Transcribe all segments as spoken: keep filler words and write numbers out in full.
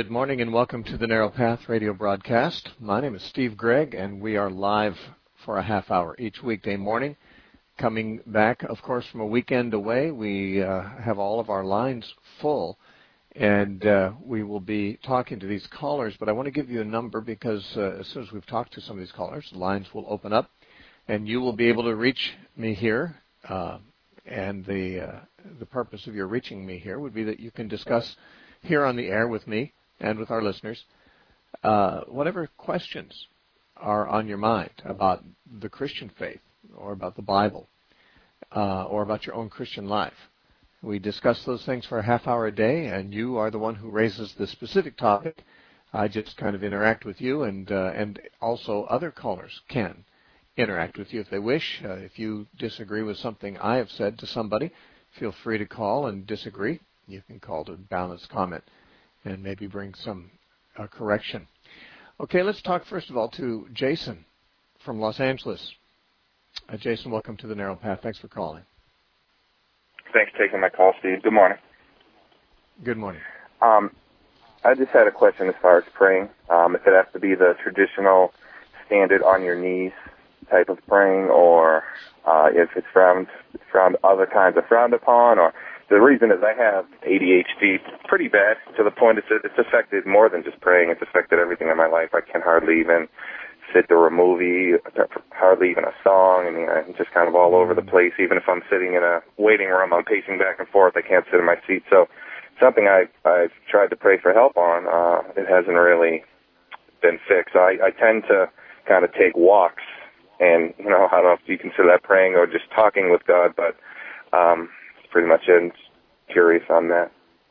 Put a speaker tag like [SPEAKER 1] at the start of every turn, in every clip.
[SPEAKER 1] Good morning and welcome to the Narrow Path radio broadcast. My name is Steve Gregg, and we are live for a half hour each weekday morning. Coming back, of course, from a weekend away, we uh, have all of our lines full, and uh, we will be talking to these callers. But I want to give you a number because uh, as soon as we've talked to some of these callers, the lines will open up, and you will be able to reach me here. Uh, and the uh, the purpose of your reaching me here would be that you can discuss here on the air with me and with our listeners, uh, whatever questions are on your mind about the Christian faith or about the Bible uh, or about your own Christian life. We discuss those things for a half hour a day, and you are the one who raises the specific topic. I just kind of interact with you, and uh, and also other callers can interact with you if they wish. Uh, if you disagree with something I have said to somebody, feel free to call and disagree. You can call to balance comment and maybe bring some uh, correction. Okay, let's talk first of all to Jason from Los Angeles. Uh, Jason, welcome to the Narrow Path. Thanks for calling.
[SPEAKER 2] Thanks for taking my call, Steve. Good morning.
[SPEAKER 1] Good morning.
[SPEAKER 2] Um, I just had a question as far as praying. Um, if it has to be the traditional standard on your knees type of praying, or uh, if it's frowned, frowned other kinds of frowned upon, or the reason is I have A D H D pretty bad to the point it's, it's affected more than just praying. It's affected everything in my life. I can hardly even sit through a movie, hardly even a song. I mean, I'm just kind of all over the place. Even if I'm sitting in a waiting room, I'm pacing back and forth. I can't sit in my seat. So something I, I've tried to pray for help on, uh, it hasn't really been fixed. So I, I tend to kind of take walks, and, you know, I don't know if you consider that praying or just talking with God, but um, pretty much it. Curious on that.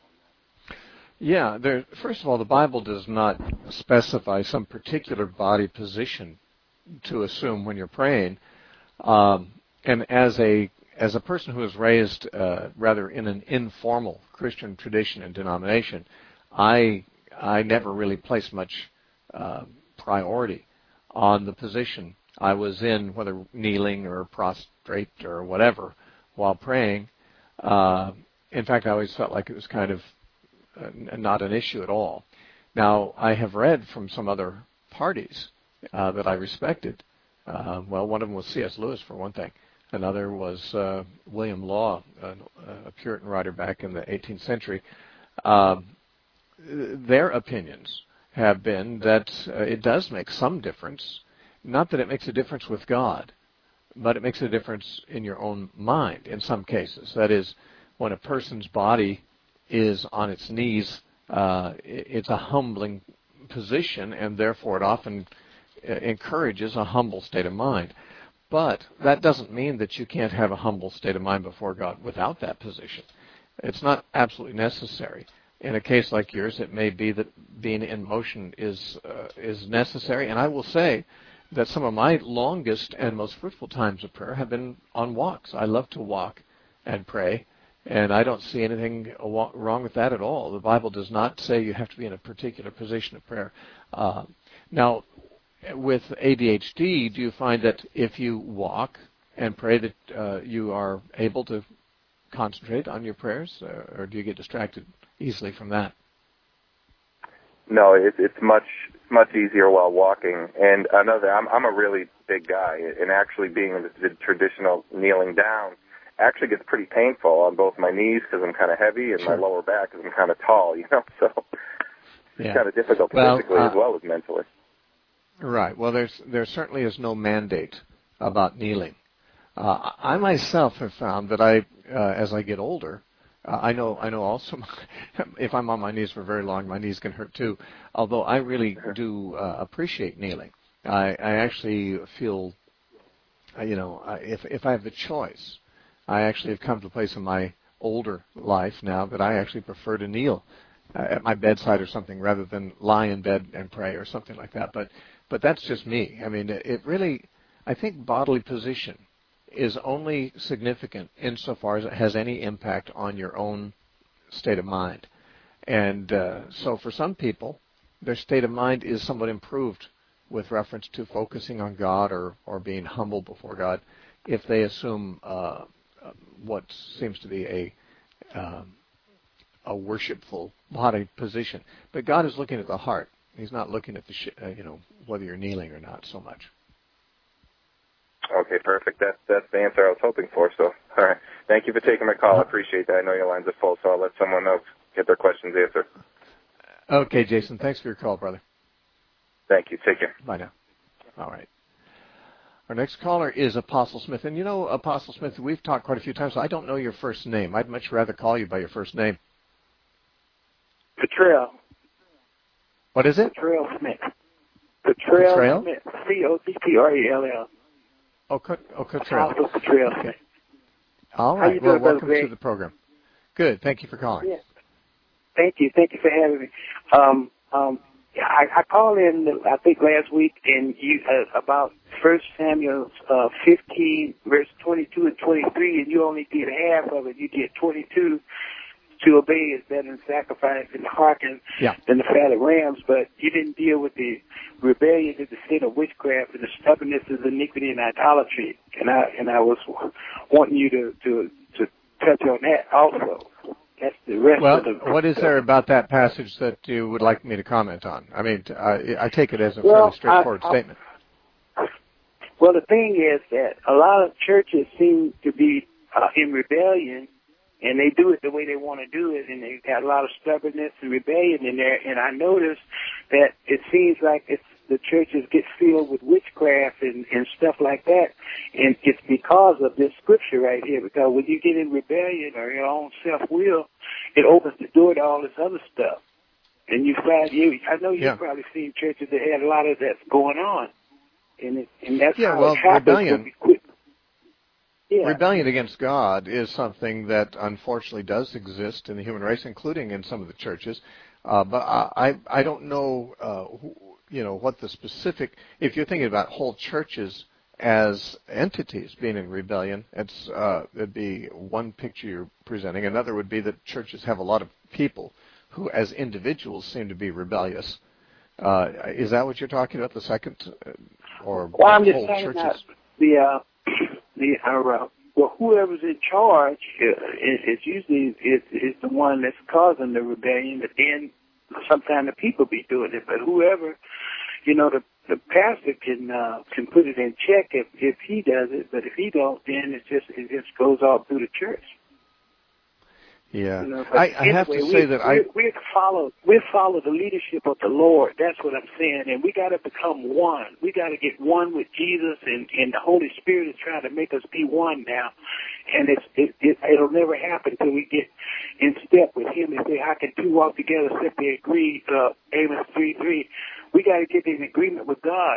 [SPEAKER 1] Yeah, there, first of all, the Bible does not specify some particular body position to assume when you're praying. Um, and as a as a person who is raised uh, rather in an informal Christian tradition and denomination, I I never really placed much uh, priority on the position I was in, whether kneeling or prostrate or whatever, while praying. Uh, in fact, I always felt like it was kind of uh, not an issue at all. Now, I have read from some other parties uh, that I respected. Uh, well, one of them was C S Lewis, for one thing. Another was uh, William Law, a, a Puritan writer back in the eighteenth century. Um, their opinions have been that uh, it does make some difference. Not that it makes a difference with God, but it makes a difference in your own mind in some cases. That is, when a person's body is on its knees, uh, it's a humbling position, and therefore it often encourages a humble state of mind. But that doesn't mean that you can't have a humble state of mind before God without that position. It's not absolutely necessary. In a case like yours, it may be that being in motion is uh, is necessary, and I will say that some of my longest and most fruitful times of prayer have been on walks. I love to walk and pray, and I don't see anything wrong with that at all. The Bible does not say you have to be in a particular position of prayer. Uh, now, with A D H D, do you find that if you walk and pray that uh, you are able to concentrate on your prayers, or, or do you get distracted easily from that?
[SPEAKER 2] No, it, it's much much easier while walking. And another, I'm, I'm a really big guy, and actually being the, the traditional kneeling down actually gets pretty painful on both my knees because I'm kind of heavy, and
[SPEAKER 1] sure.
[SPEAKER 2] my lower back because I'm kind of tall, you know, so it's
[SPEAKER 1] yeah.
[SPEAKER 2] kind of difficult
[SPEAKER 1] well,
[SPEAKER 2] physically
[SPEAKER 1] uh,
[SPEAKER 2] as well as mentally.
[SPEAKER 1] Right. Well, there's there certainly is no mandate about kneeling. Uh, I myself have found that I, uh, as I get older, Uh, I know. I know. Also, if I'm on my knees for very long, my knees can hurt too. Although I really do uh, appreciate kneeling. I, I actually feel, uh, you know, uh, if if I have the choice, I actually have come to a place in my older life now that I actually prefer to kneel uh, at my bedside or something rather than lie in bed and pray or something like that. But but that's just me. I mean, it, it really, I think bodily position is only significant insofar as it has any impact on your own state of mind. And uh, so for some people, their state of mind is somewhat improved with reference to focusing on God or, or being humble before God if they assume uh, what seems to be a um, a worshipful body position. But God is looking at the heart. He's not looking at the sh- uh, you know whether you're kneeling or not so much.
[SPEAKER 2] Okay, perfect. That's that's the answer I was hoping for. So, all right. Thank you for taking my call. I appreciate that. I know your lines are full, so I'll let someone else get their questions answered.
[SPEAKER 1] Okay, Jason. Thanks for your call, brother.
[SPEAKER 2] Thank you. Take care.
[SPEAKER 1] Bye now. All right. Our next caller is Apostle Smith. And you know, Apostle Smith, we've talked quite a few times, so I don't know your first name. I'd much rather call you by your first name.
[SPEAKER 3] Cottrell.
[SPEAKER 1] What is it?
[SPEAKER 3] Cottrell Smith. Cottrell,
[SPEAKER 1] Cottrell?
[SPEAKER 3] Smith. C O T T R E L L.
[SPEAKER 1] Oh, Co- oh Cottrell.
[SPEAKER 3] Apostle Cottrell
[SPEAKER 1] Okay.
[SPEAKER 3] Smith.
[SPEAKER 1] All
[SPEAKER 3] How you
[SPEAKER 1] right. Well,
[SPEAKER 3] doing, Brother
[SPEAKER 1] welcome
[SPEAKER 3] Greg?
[SPEAKER 1] to the program. Good. Thank you for calling.
[SPEAKER 3] Yeah. Thank you. Thank you for having me. Um, um, I, I called in, I think, last week, and you uh, about First Samuel uh, fifteen, verse twenty-two and twenty-three, and you only did half of it. You did twenty-two. To obey is better than sacrifice, and hearken
[SPEAKER 1] Yeah.
[SPEAKER 3] than the fat of rams. But you didn't deal with the rebellion to the sin of witchcraft and the stubbornness of iniquity and idolatry. And I and I was wanting you to to, to touch on that also. That's the rest
[SPEAKER 1] Well,
[SPEAKER 3] of the.
[SPEAKER 1] what is there about that passage that you would like me to comment on? I mean, I, I take it as a
[SPEAKER 3] Well,
[SPEAKER 1] fairly straightforward
[SPEAKER 3] I, I,
[SPEAKER 1] statement.
[SPEAKER 3] Well, the thing is that a lot of churches seem to be uh, in rebellion, and they do it the way they want to do it, and they've got a lot of stubbornness and rebellion in there. And I noticed that it seems like it's the churches get filled with witchcraft and, and stuff like that, and it's because of this scripture right here. Because when you get in rebellion or your own self-will, it opens the door to all this other stuff. And you find you, I know you've
[SPEAKER 1] Yeah.
[SPEAKER 3] probably seen churches that had a lot of that going on, and it, and that's
[SPEAKER 1] Yeah,
[SPEAKER 3] how
[SPEAKER 1] well,
[SPEAKER 3] it happens
[SPEAKER 1] rebellion-
[SPEAKER 3] when we quit. Yeah.
[SPEAKER 1] Rebellion against God is something that unfortunately does exist in the human race, including in some of the churches. Uh, but I, I I don't know, uh, who, you know, what the specific. If you're thinking about whole churches as entities being in rebellion, it's uh, it'd be one picture you're presenting. Another would be that churches have a lot of people who, as individuals, seem to be rebellious. Uh, is that what you're talking about? The second, uh, or
[SPEAKER 3] Well, I'm just
[SPEAKER 1] whole
[SPEAKER 3] saying
[SPEAKER 1] churches?
[SPEAKER 3] that the uh, the uh, well, whoever's in charge uh, is, is usually is, is the one that's causing the rebellion. But then sometimes the people be doing it. But whoever, you know, the the pastor can uh, can put it in check if if he does it. But if he don't, then it just it just goes all through the church.
[SPEAKER 1] Yeah,
[SPEAKER 3] You know,
[SPEAKER 1] I, I
[SPEAKER 3] anyway,
[SPEAKER 1] have to
[SPEAKER 3] we,
[SPEAKER 1] say that I.
[SPEAKER 3] we we follow we follow the leadership of the Lord. That's what I'm saying, and we got to become one. We got to get one with Jesus, and, and the Holy Spirit is trying to make us be one now. And it's it, it it'll never happen until we get in step with Him and say, "How can two walk together except they agree?" Uh, Amos three three. We got to get in agreement with God,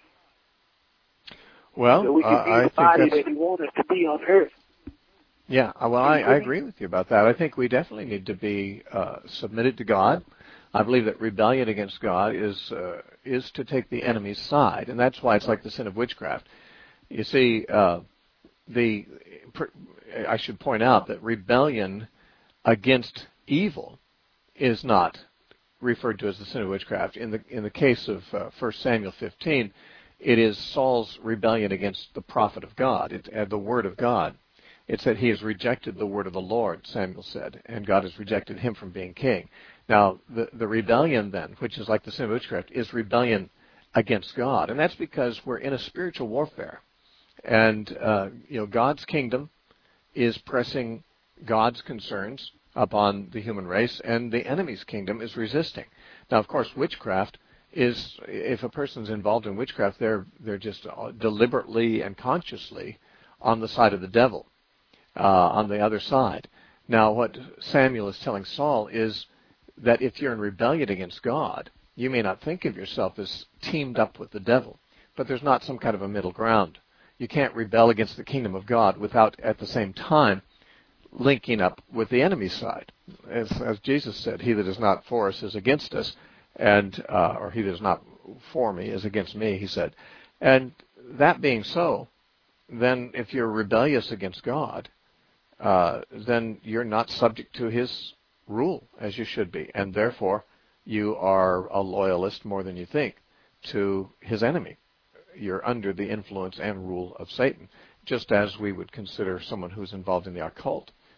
[SPEAKER 1] Well,
[SPEAKER 3] so we can
[SPEAKER 1] uh,
[SPEAKER 3] be
[SPEAKER 1] I
[SPEAKER 3] the
[SPEAKER 1] think
[SPEAKER 3] body
[SPEAKER 1] that's.
[SPEAKER 3] that He wants us to be on earth.
[SPEAKER 1] Yeah, well, I, I agree with you about that. I think we definitely need to be uh, submitted to God. I believe that rebellion against God is uh, is to take the enemy's side, and that's why it's like the sin of witchcraft. You see, uh, the I should point out that rebellion against evil is not referred to as the sin of witchcraft. In the in the case of uh, First Samuel fifteen, it is Saul's rebellion against the prophet of God, it, uh, the word of God. It said he has rejected the word of the Lord, Samuel said, and God has rejected him from being king. Now, the, the rebellion then, which is like the sin of witchcraft, is rebellion against God. And that's because we're in a spiritual warfare. And, uh, you know, God's kingdom is pressing God's concerns upon the human race, and the enemy's kingdom is resisting. Now, of course, witchcraft is, if a person's involved in witchcraft, they're they're just deliberately and consciously on the side of the devil. Uh, on the other side. Now, what Samuel is telling Saul is that if you're in rebellion against God, you may not think of yourself as teamed up with the devil, but there's not some kind of a middle ground. You can't rebel against the kingdom of God without, at the same time, linking up with the enemy's side. As, as Jesus said, he that is not for us is against us, and uh, or he that is not for me is against me, he said. And that being so, then if you're rebellious against God, Uh, then you're not subject to his rule as you should be, and therefore you are a loyalist more than you think to his enemy. You're under the influence and rule of Satan, just as we would consider someone who's involved in the occult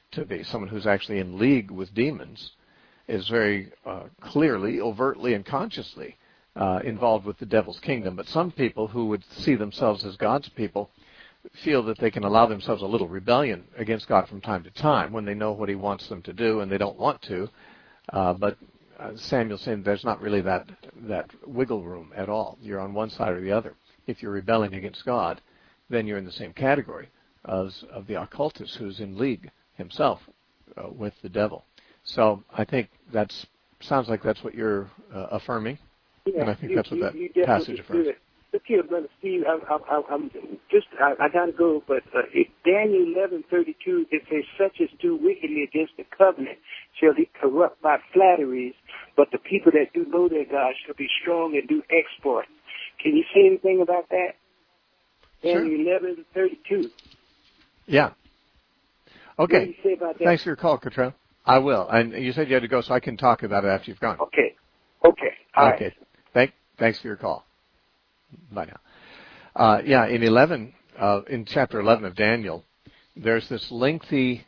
[SPEAKER 1] to be. Someone who's actually in league with demons is very uh, clearly, overtly, and consciously uh, involved with the devil's kingdom. But some people who would see themselves as God's people feel that they can allow themselves a little rebellion against God from time to time when they know what he wants them to do and they don't want to. Uh, but uh, Samuel's saying there's not really that that wiggle room at all. You're on one side or the other. If you're rebelling against God, then you're in the same category as of the occultist who's in league himself uh, with the devil. So I think that's sounds like that's what you're uh, affirming,
[SPEAKER 3] yeah,
[SPEAKER 1] and I think
[SPEAKER 3] you,
[SPEAKER 1] that's what
[SPEAKER 3] you,
[SPEAKER 1] that
[SPEAKER 3] you
[SPEAKER 1] passage affirms.
[SPEAKER 3] Look here, Brother Steve, I'm, I'm, I'm just, I, I got to go, but uh, in Daniel eleven thirty-two, it says, such as do wickedly against the covenant shall he corrupt by flatteries, but the people that do know their God shall be strong and do exploits. Can you say anything about that? Daniel
[SPEAKER 1] Sure.
[SPEAKER 3] eleven thirty-two.
[SPEAKER 1] Yeah. Okay.
[SPEAKER 3] What do you say about that?
[SPEAKER 1] Thanks for your call, Cottrell. I will. And you said you had to go, so I can talk about it after you've gone.
[SPEAKER 3] Okay. Okay. All
[SPEAKER 1] okay.
[SPEAKER 3] right.
[SPEAKER 1] Thank, thanks for your call. Bye now. Uh, yeah, in eleven, uh, in chapter eleven of Daniel, there's this lengthy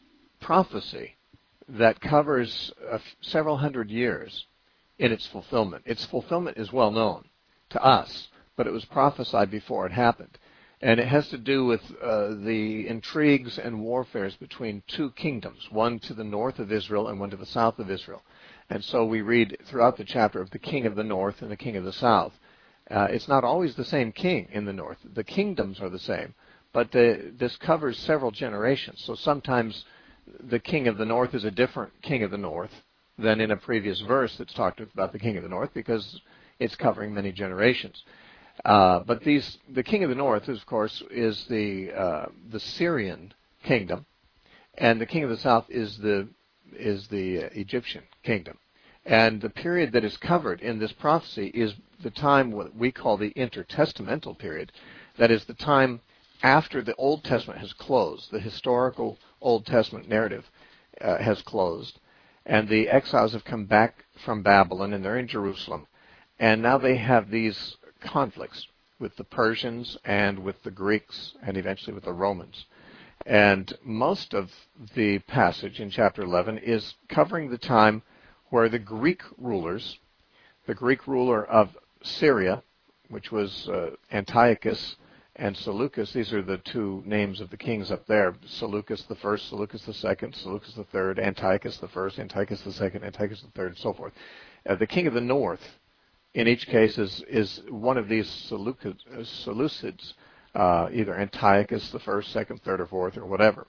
[SPEAKER 1] prophecy that covers uh, f- several hundred years in its fulfillment. Its fulfillment is well known to us, but it was prophesied before it happened. And it has to do with uh, the intrigues and warfares between two kingdoms, one to the north of Israel and one to the south of Israel. And so we read throughout the chapter of the king of the north and the king of the south. Uh, it's not always the same king in the north. The kingdoms are the same, but the, this covers several generations. So sometimes the king of the north is a different king of the north than in a previous verse that's talked about the king of the north because it's covering many generations. Uh, but these, the king of the north, is, of course, is the uh, the Syrian kingdom, and the king of the south is the is the uh, Egyptian kingdom. And the period that is covered in this prophecy is the time what we call the intertestamental period. That is the time after the Old Testament has closed, the historical Old Testament narrative uh, has closed, and the exiles have come back from Babylon, and they're in Jerusalem. And now they have these conflicts with the Persians and with the Greeks and eventually with the Romans. And most of the passage in chapter eleven is covering the time where the Greek rulers, the Greek ruler of Syria, which was uh, Antiochus and Seleucus, these are the two names of the kings up there, Seleucus the first, Seleucus the second, Seleucus the third, Antiochus the first, Antiochus the second, Antiochus the third, and so forth. Uh, the king of the north, in each case, is, is one of these Seleucids, uh, Seleucids uh, either Antiochus the first, second, third, or fourth, or whatever.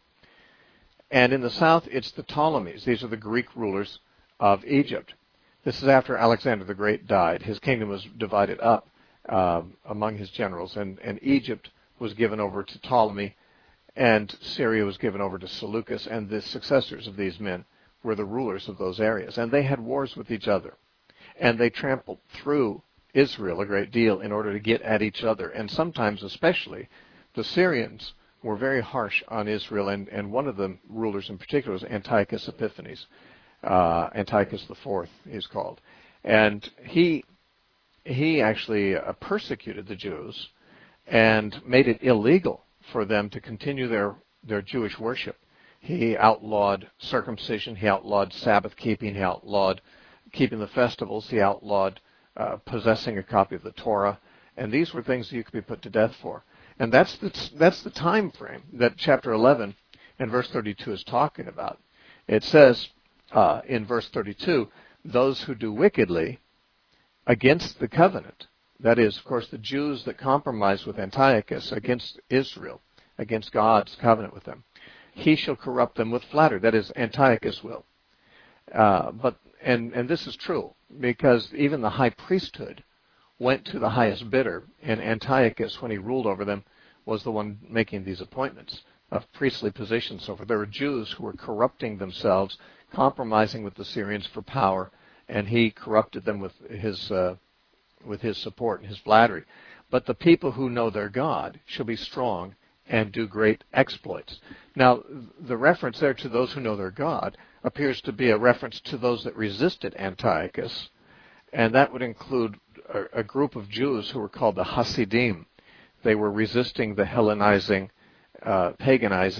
[SPEAKER 1] And in the south, it's the Ptolemies. These are the Greek rulers of Egypt. This is after Alexander the Great died. His kingdom was divided up um, among his generals, and, and Egypt was given over to Ptolemy, and Syria was given over to Seleucus, and the successors of these men were the rulers of those areas. And they had wars with each other, and they trampled through Israel a great deal in order to get at each other. And sometimes, especially, the Syrians were very harsh on Israel, and, and one of the rulers in particular was Antiochus Epiphanes. Uh, Antiochus the Fourth, he's called, and he he actually uh, persecuted the Jews and made it illegal for them to continue their their Jewish worship. He outlawed circumcision, he outlawed Sabbath keeping, he outlawed keeping the festivals, he outlawed uh, possessing a copy of the Torah, and these were things that you could be put to death for. And that's the that's the time frame that chapter eleven and verse thirty-two is talking about. It says. Uh, in verse thirty-two, those who do wickedly against the covenant, that is, of course, the Jews that compromise with Antiochus against Israel, against God's covenant with them, he shall corrupt them with flattery, that is, Antiochus will. Uh, but and, and this is true, because even the high priesthood went to the highest bidder, and Antiochus, when he ruled over them, was the one making these appointments of priestly positions. So there were Jews who were corrupting themselves, compromising with the Syrians for power, and he corrupted them with his uh, with his support and his flattery. But the people who know their God shall be strong and do great exploits. Now, the reference there to those who know their God appears to be a reference to those that resisted Antiochus, and that would include a, a group of Jews who were called the Hasidim. They were resisting the Hellenizing, uh, paganizing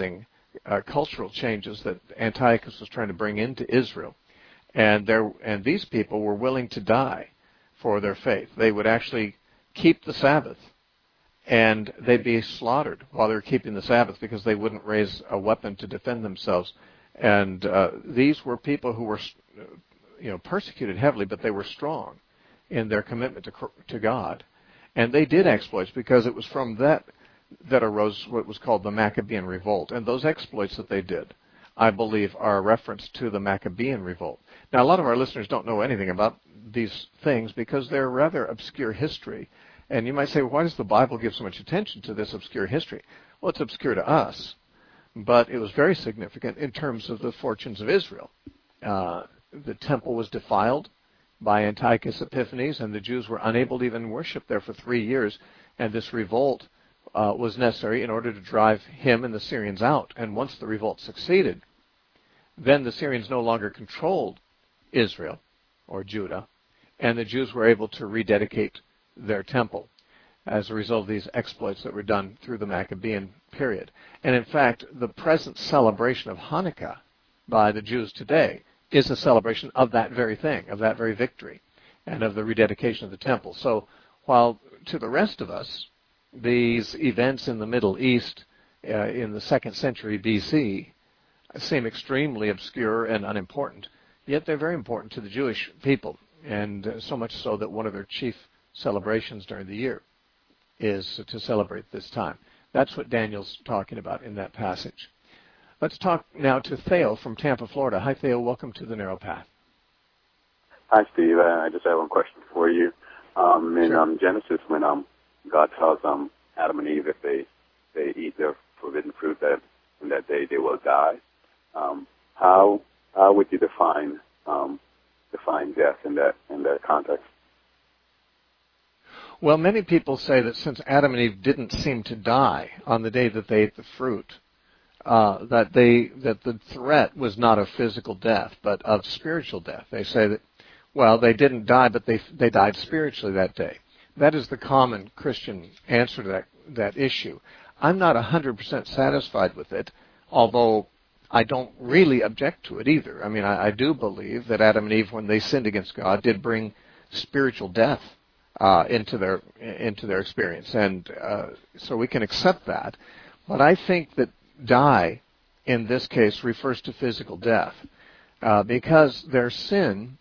[SPEAKER 1] uh, cultural changes that Antiochus was trying to bring into Israel. And there, and these people were willing to die for their faith. They would actually keep the Sabbath, and they'd be slaughtered while they were keeping the Sabbath because they wouldn't raise a weapon to defend themselves. And uh, these were people who were, you know, persecuted heavily, but they were strong in their commitment to to God. And they did exploits because it was from that that arose what was called the Maccabean Revolt. And those exploits that they did, I believe, are a reference to the Maccabean Revolt. Now, a lot of our listeners don't know anything about these things because they're rather obscure history. And you might say, well, why does the Bible give so much attention to this obscure history? Well, it's obscure to us, but it was very significant in terms of the fortunes of Israel. Uh, the temple was defiled by Antiochus Epiphanes, and the Jews were unable to even worship there for three years, and this revolt uh, was necessary in order to drive him and the Syrians out. And once the revolt succeeded, then the Syrians no longer controlled Israel or Judah, and the Jews were able to rededicate their temple as a result of these exploits that were done through the Maccabean period. And in fact, the present celebration of Hanukkah by the Jews today is a celebration of that very thing, of that very victory, and of the rededication of the temple. So while to the rest of us, these events in the Middle East uh, in the second century B C seem extremely obscure and unimportant, yet they're very important to the Jewish people, and uh, so much so that one of their chief celebrations during the year is to celebrate this time. That's what Daniel's talking about in that passage. Let's talk now to Theo from Tampa, Florida. Hi, Theo. Welcome to the Narrow Path.
[SPEAKER 4] Hi, Steve. Uh, I just have one question for you. Um, in
[SPEAKER 1] sure.
[SPEAKER 4] um, Genesis, when um, God tells um, Adam and Eve if they, they eat the forbidden fruit, that in that day they will die. Um, how how would you define um, define death in that in that context?
[SPEAKER 1] Well, many people say that since Adam and Eve didn't seem to die on the day that they ate the fruit, uh, that they that the threat was not of physical death, but of spiritual death. They say that, well, they didn't die, but they they died spiritually that day. That is the common Christian answer to that that issue. I'm not one hundred percent satisfied with it, although I don't really object to it either. I mean, I, I do believe that Adam and Eve, when they sinned against God, did bring spiritual death Uh, into their into their experience, and uh, so we can accept that. But I think that die in this case refers to physical death uh, because their sin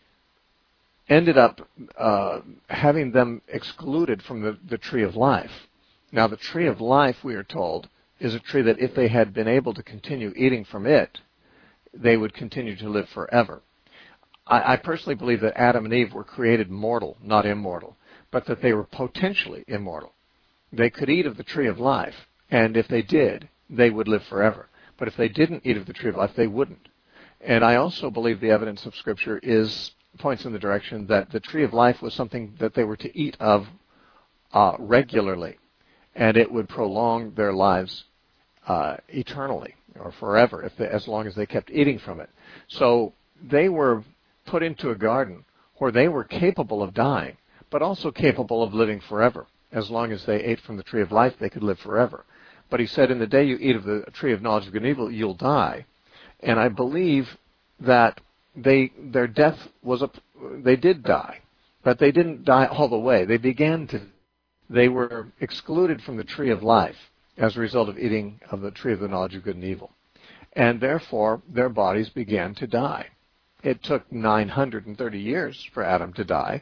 [SPEAKER 1] ended up uh, having them excluded from the, the tree of life. Now, the tree of life, we are told, is a tree that if they had been able to continue eating from it, they would continue to live forever. I, I personally believe that Adam and Eve were created mortal, not immortal, but that they were potentially immortal. They could eat of the tree of life, and if they did, they would live forever. But if they didn't eat of the tree of life, they wouldn't. And I also believe the evidence of Scripture is points in the direction that the tree of life was something that they were to eat of uh, regularly, and it would prolong their lives uh, eternally or forever, if they, as long as they kept eating from it. So they were put into a garden where they were capable of dying, but also capable of living forever. As long as they ate from the tree of life, they could live forever. But he said, in the day you eat of the tree of knowledge of good and evil, you'll die. And I believe that they their death was a, they did die, but they didn't die all the way. They began to, they were excluded from the tree of life as a result of eating of the tree of the knowledge of good and evil. And therefore, their bodies began to die. It took nine hundred thirty years for Adam to die.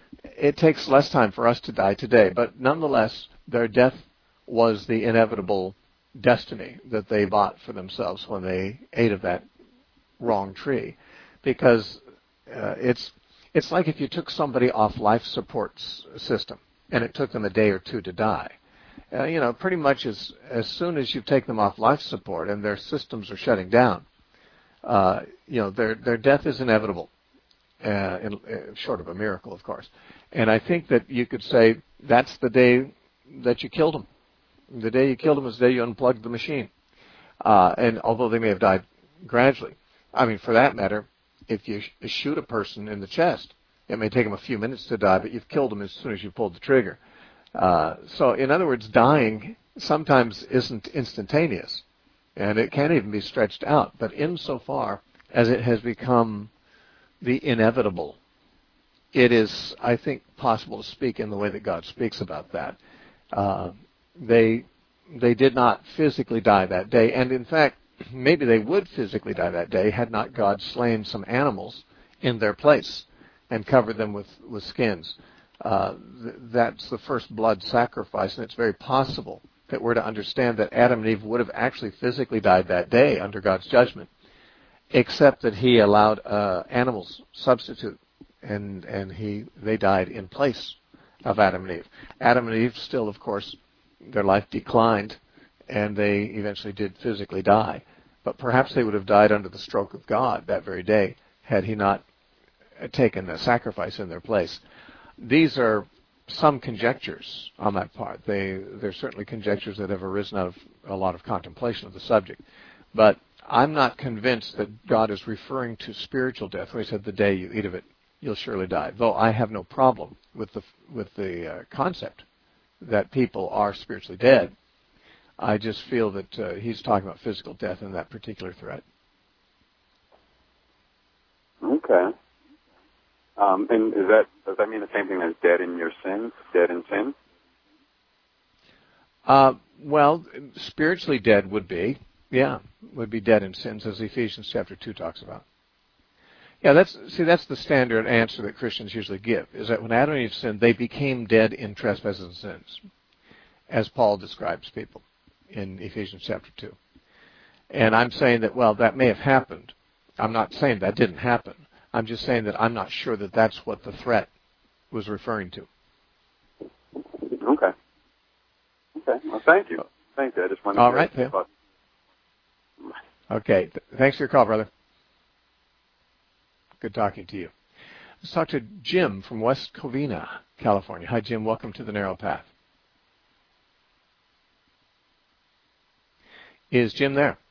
[SPEAKER 1] It takes less time for us to die today, but nonetheless, their death was the inevitable destiny that they bought for themselves when they ate of that wrong tree. Because uh, it's it's like if you took somebody off life support s- system and it took them a day or two to die. Uh, you know, pretty much as as soon as you take them off life support and their systems are shutting down, uh, you know, their their death is inevitable. Uh, in, uh, short of a miracle, of course. And I think that you could say that's the day that you killed them. The day you killed them is the day you unplugged the machine. Uh, and although they may have died gradually, I mean, for that matter, if you sh- shoot a person in the chest, it may take them a few minutes to die, but you've killed them as soon as you pulled the trigger. Uh, so, in other words, dying sometimes isn't instantaneous. and it can't even be stretched out. But insofar as it has become the inevitable, it is, I think, possible to speak in the way that God speaks about that. Uh, they they did not physically die that day, and in fact, maybe they would physically die that day had not God slain some animals in their place and covered them with, with skins. Uh, th- that's the first blood sacrifice, and it's very possible that we're to understand that Adam and Eve would have actually physically died that day under God's judgment, except that he allowed uh, animals substitute, and and he they died in place of Adam and Eve. Adam and Eve still, of course, their life declined, and they eventually did physically die. But perhaps they would have died under the stroke of God that very day had he not taken a sacrifice in their place. These are some conjectures on that part. They, they're certainly conjectures that have arisen out of a lot of contemplation of the subject. But I'm not convinced that God is referring to spiritual death when he said, the day you eat of it, you'll surely die. Though I have no problem with the, with the uh, concept that people are spiritually dead. I just feel that uh, he's talking about physical death in that particular threat.
[SPEAKER 4] Okay. Um, and is that does that mean the same thing as dead in your sins, dead in sin?
[SPEAKER 1] Uh, well, spiritually dead would be, yeah, would be dead in sins, as Ephesians chapter two talks about. Yeah, that's see, that's the standard answer that Christians usually give, is that when Adam and Eve sinned, they became dead in trespasses and sins, as Paul describes people in Ephesians chapter two. And I'm saying that, well, that may have happened. I'm not saying that didn't happen. I'm just saying that I'm not sure that that's what the threat was referring to.
[SPEAKER 4] Okay. Okay. Well, thank you. Thank you. I just wanted
[SPEAKER 1] All
[SPEAKER 4] to...
[SPEAKER 1] right, Phil. About... Okay. Th- thanks for your call, brother. Good talking to you. Let's talk to Jim from West Covina, California. Hi, Jim. Welcome to the Narrow Path. Is Jim there?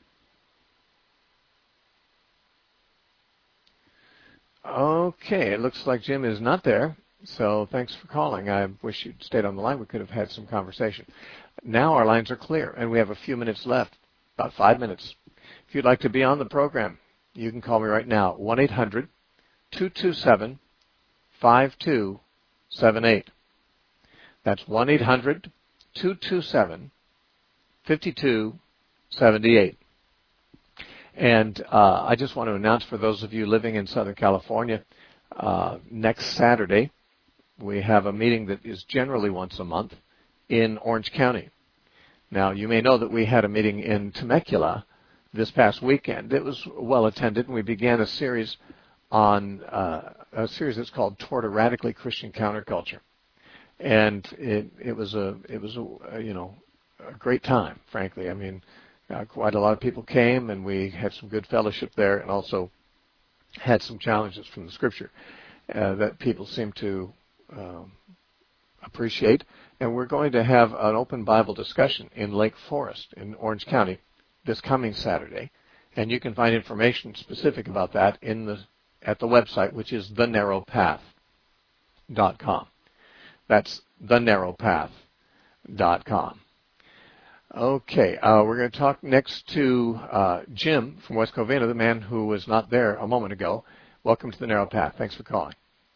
[SPEAKER 1] Okay, it looks like Jim is not there, so thanks for calling. I wish you'd stayed on the line. We could have had some conversation. Now our lines are clear, and we have a few minutes left, about five minutes. If you'd like to be on the program, you can call me right now, one eight hundred two two seven five two seven eight. That's one eight hundred two two seven five two seven eight. And uh, I just want to announce for those of you living in Southern California, uh, next Saturday, we have a meeting that is generally once a month in Orange County. Now, you may know that we had a meeting in Temecula this past weekend. It was well attended, and we began a series on uh, a series that's called Toward a Radically Christian Counterculture. And it, it was a it was a, you know a great time, frankly. I mean, Uh, quite a lot of people came, and we had some good fellowship there, and also had some challenges from the Scripture uh, that people seem to um, appreciate. And we're going to have an open Bible discussion in Lake Forest in Orange County this coming Saturday, and you can find information specific about that in the at the website, which is the narrow path dot com. That's the narrow path dot com. Okay, uh, we're going to talk next to uh, Jim from West Covina, the man who was not there a moment ago. Welcome to the Narrow Path. Thanks for calling.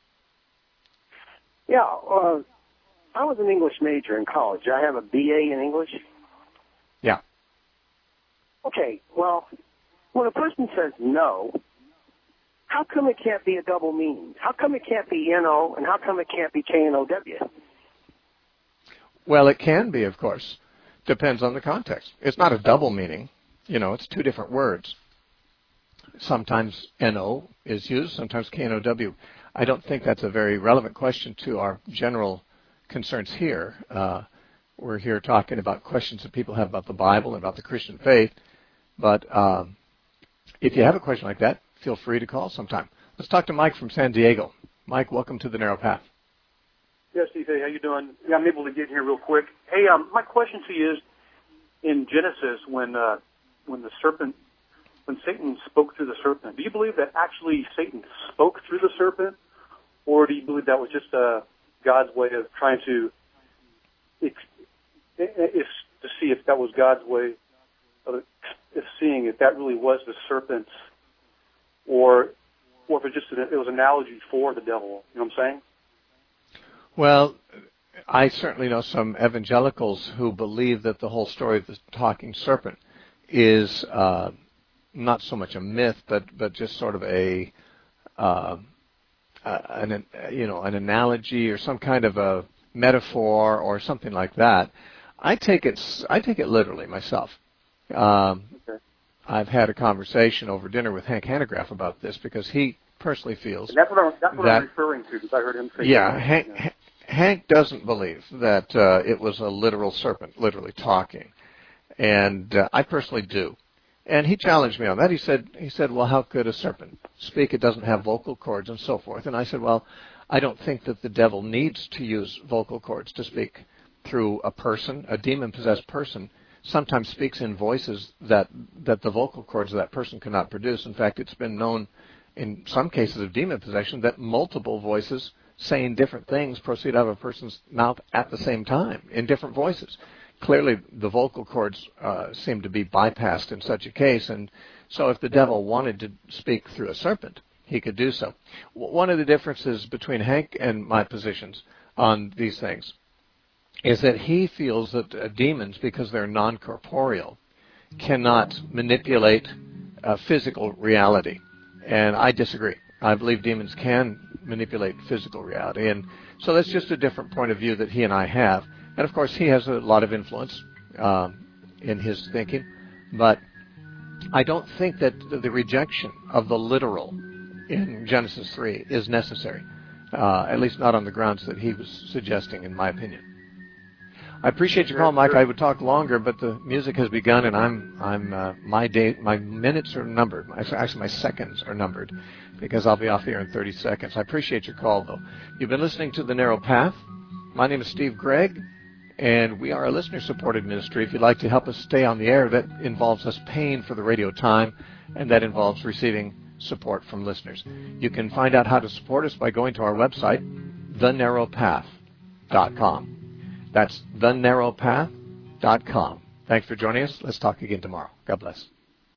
[SPEAKER 5] Yeah, uh, I was an English major in college. I have a B A in English.
[SPEAKER 1] Yeah.
[SPEAKER 5] Okay, well, when a person says no, how come it can't be a double meaning? How come it can't be N O, and how come it can't be K N O W?
[SPEAKER 1] Well, it can be, of course. Depends on the context. It's not a double meaning. You know, it's two different words. Sometimes N O is used, sometimes K N O W. I don't think that's a very relevant question to our general concerns here. Uh, we're here talking about questions that people have about the Bible and about the Christian faith. But um, if you have a question like that, feel free to call sometime. Let's talk to Mike from San Diego. Mike, welcome to the Narrow Path.
[SPEAKER 6] Yes, Steve. Hey, how you doing? Yeah, I'm able to get in here real quick. Hey, um, my question to you is, in Genesis, when uh, when the serpent, when Satan spoke through the serpent, do you believe that actually Satan spoke through the serpent, or do you believe that was just uh, God's way of trying to, if, if, to see if that was God's way of seeing, if that really was the serpent, or or if it just it was an analogy for the devil. You know what I'm saying?
[SPEAKER 1] Well, I certainly know some evangelicals who believe that the whole story of the talking serpent is uh, not so much a myth, but but just sort of a uh, an you know an analogy or some kind of a metaphor or something like that. I take it I take it literally myself. Um,
[SPEAKER 6] okay.
[SPEAKER 1] I've had a conversation over dinner with Hank Hanegraaff about this because he personally feels
[SPEAKER 6] and that's what I'm, that's what
[SPEAKER 1] that,
[SPEAKER 6] I'm referring to because I heard him say
[SPEAKER 1] yeah,
[SPEAKER 6] that.
[SPEAKER 1] Hank,
[SPEAKER 6] Yeah.
[SPEAKER 1] Hank doesn't believe that uh, it was a literal serpent, literally talking, and uh, I personally do. And he challenged me on that. He said, "He said, well, how could a serpent speak? It doesn't have vocal cords and so forth." And I said, "Well, I don't think that the devil needs to use vocal cords to speak through a person. A demon-possessed person sometimes speaks in voices that that the vocal cords of that person cannot produce. In fact, it's been known in some cases of demon possession that multiple voices saying different things proceed out of a person's mouth at the same time in different voices. Clearly, the vocal cords uh, seem to be bypassed in such a case, and so if the devil wanted to speak through a serpent, he could do so. One of the differences between Hank and my positions on these things is that he feels that uh, demons, because they're non-corporeal, cannot manipulate uh, physical reality, and I disagree. I believe demons can manipulate physical reality, and so that's just a different point of view that he and I have. And of course, he has a lot of influence um, in his thinking, but I don't think that the rejection of the literal in Genesis three is necessary, uh, at least not on the grounds that he was suggesting, in my opinion. I appreciate your call, Mike. I would talk longer, but the music has begun, and I'm, I'm, uh, my day, my minutes are numbered. Actually, my seconds are numbered, because I'll be off the air in thirty seconds. I appreciate your call, though. You've been listening to The Narrow Path. My name is Steve Gregg, and we are a listener-supported ministry. If you'd like to help us stay on the air, that involves us paying for the radio time, and that involves receiving support from listeners. You can find out how to support us by going to our website, the narrow path dot com. That's the narrow path dot com. Thanks for joining us. Let's talk again tomorrow. God bless.